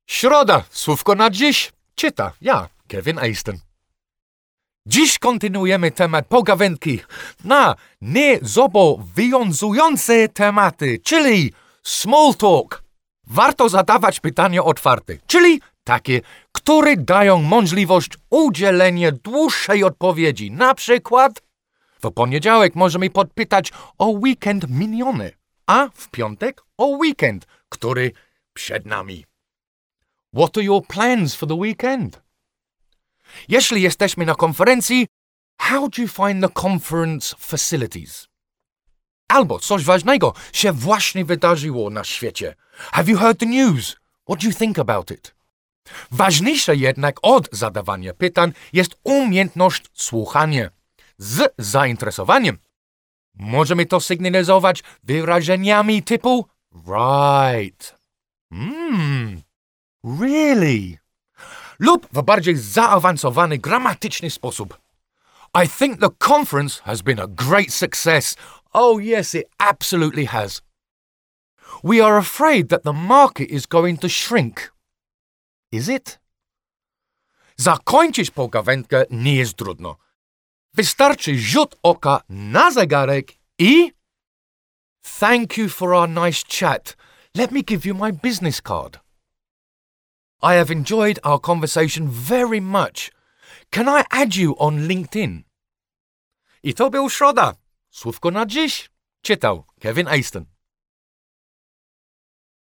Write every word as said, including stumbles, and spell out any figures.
Środa, słówko na dziś, czyta ja, Kevin Aston. Dziś kontynuujemy temat pogawędki na niezobowiązujące tematy, czyli small talk. Warto zadawać pytania otwarte, czyli takie, które dają możliwość udzielenia dłuższej odpowiedzi. Na przykład w poniedziałek możemy podpytać o weekend miniony, a w piątek o weekend, który przed nami. What are your plans for the weekend? Jeśli jesteśmy na konferencji, how do you find the conference facilities? Albo coś ważnego się właśnie wydarzyło na świecie. Have you heard the news? What do you think about it? Ważniejsze jednak od zadawania pytań jest umiejętność słuchania z zainteresowaniem. Możemy to sygnalizować wyrażeniami typu right. Hmm, really? Lub w bardziej zaawansowany gramatyczny sposób. I think the conference has been a great success. Oh yes, it absolutely has. We are afraid that the market is going to shrink. Is it? Zakończyć pogawędkę nie jest trudno. Wystarczy rzut oka na zegarek i... Thank you for our nice chat. Let me give you my business card. I have enjoyed our conversation very much. Can I add you on LinkedIn? I to był Środa. Słówko na dziś czytał Kevin Aston.